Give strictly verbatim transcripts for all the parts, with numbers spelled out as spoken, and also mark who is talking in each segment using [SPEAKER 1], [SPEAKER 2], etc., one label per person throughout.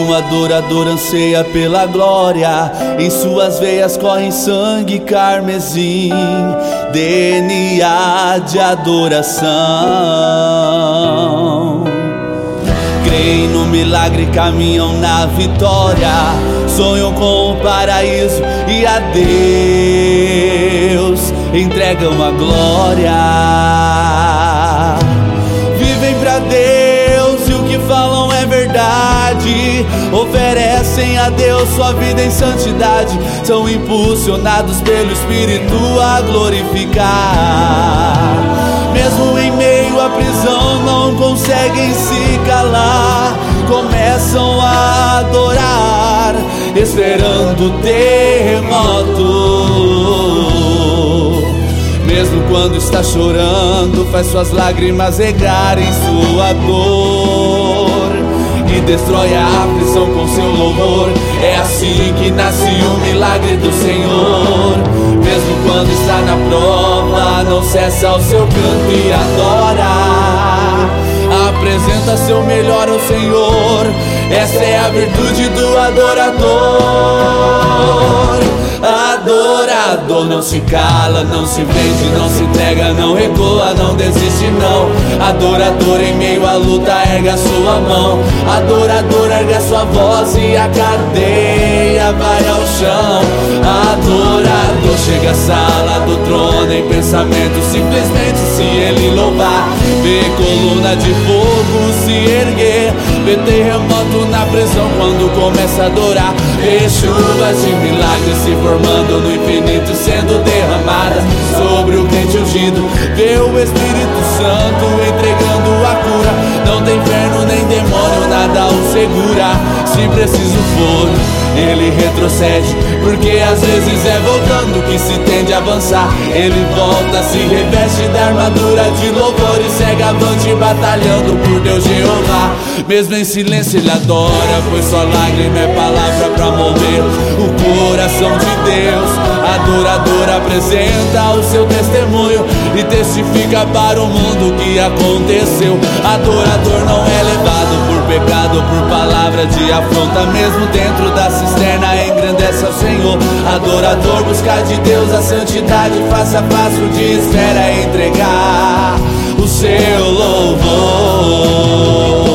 [SPEAKER 1] Um adorador anseia pela glória, em suas veias corre sangue carmesim, D N A de adoração. Creem no milagre, caminham na vitória, sonham com o paraíso e a Deus entregam a glória. Vivem pra Deus e o que falam é verdade, oferecem a Deus sua vida em santidade, são impulsionados pelo Espírito a glorificar. Mesmo em meio à prisão não conseguem se calar, começam a adorar, esperando o terremoto. Mesmo quando está chorando, faz suas lágrimas regarem sua dor e destrói a aflição com seu louvor. É assim que nasce o milagre do Senhor. Mesmo quando está na prova, não cessa o seu canto e adora, apresenta seu melhor ao Senhor. Essa é a virtude do adorador. Adorador não se cala, não se vende, não se entrega, não recua, não desiste não. Adorador em meio à luta ergue a sua mão. Adorador ergue a sua voz e a cadeia vai ao chão. Adorador chega à sala do trono em pensamento, simplesmente se ele louvar. Vê coluna de fogo se erguer, vê terremoto na prisão quando começa a adorar. Vê chuvas de milagres se formando no infinito, sendo derramadas sobre o crente ungido. Vê o Espírito Santo entregando a cura. Não tem inferno nem demônio, nada o segura. Se preciso for, ele retrocede, porque às vezes é voltando que se tende a avançar. Ele volta, se reveste da armadura de louvor e segue avante batalhando por Deus Jeová. Mesmo em silêncio ele adora, pois sua lágrima é palavra pra mover o coração de Deus. Adorador apresenta o seu testemunho e testifica para o mundo o que aconteceu. Adorador não é levado por pecado ou por palavra de afronta, mesmo dentro da cisterna engrandece ao Senhor. Adorador busca de Deus a santidade, faça passo de espera entregar o seu louvor.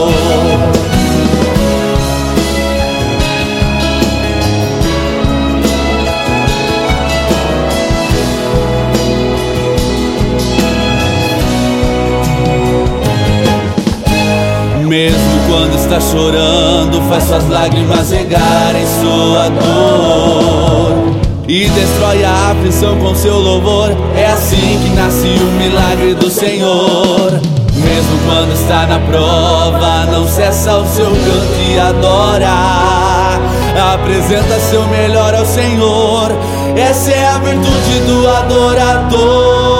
[SPEAKER 1] Mesmo quando está chorando, faz suas lágrimas regarem sua dor e destrói a aflição com seu louvor. É assim que nasce o milagre do Senhor. Mesmo quando está na prova, não cessa o seu canto e adora, apresenta seu melhor ao Senhor. Essa é a virtude do adorador.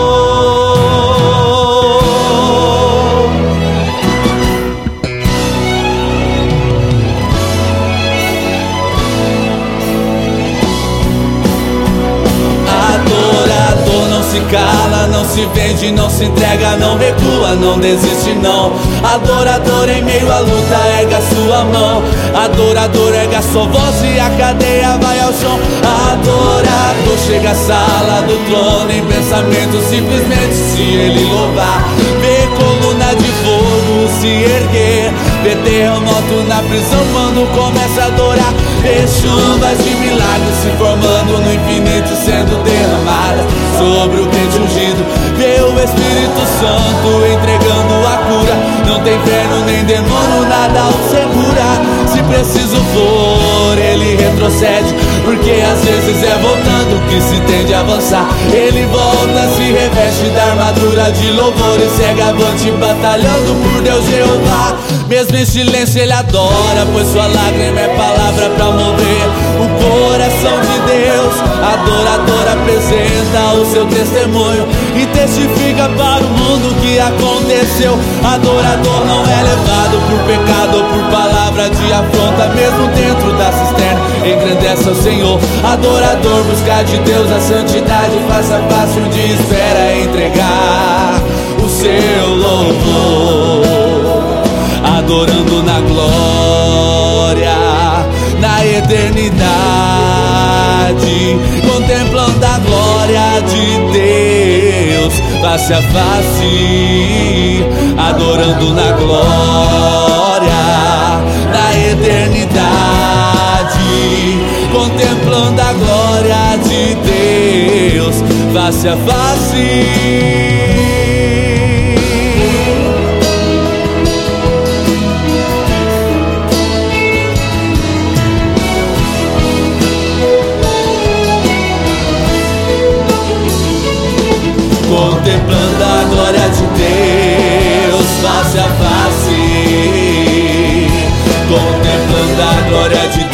[SPEAKER 1] Se cala, não se vende, não se entrega, não recua, não desiste não. Adorador em meio à luta ergue a sua mão. Adorador ergue a sua voz e a cadeia vai ao chão. Adorador chega à sala do trono em pensamento, simplesmente se ele louvar. Vê coluna de fogo se erguer, vê terremoto na prisão quando começa a adorar. Vê chuvas de milagres se formando no infinito, sendo derramadas sobre o crente ungido. Vê o Espírito Santo entregando a cura. Não tem inferno nem demônio, nada o segura. Se preciso for, ele retrocede, porque às vezes é voltando que se tende a avançar. Ele volta, se reveste da armadura de louvor e segue avante batalhando por Deus Jeová. Mesmo em silêncio ele adora, pois sua lágrima é palavra pra mover o coração de Deus. Adorador apresenta o seu testemunho e testifica para o mundo o que aconteceu. Adorador não é levado por pecado ou por palavra de afronta, mesmo dentro da cisterna engrandece ao Senhor. Adorador busca de Deus a santidade, faça fácil de espera entregar o seu louvor, adorando na glória. eternidade, contemplando a glória de Deus, face a face, adorando na glória, na eternidade, contemplando a glória de Deus, face a face. Contemplando a glória de Deus, face a face, contemplando a glória de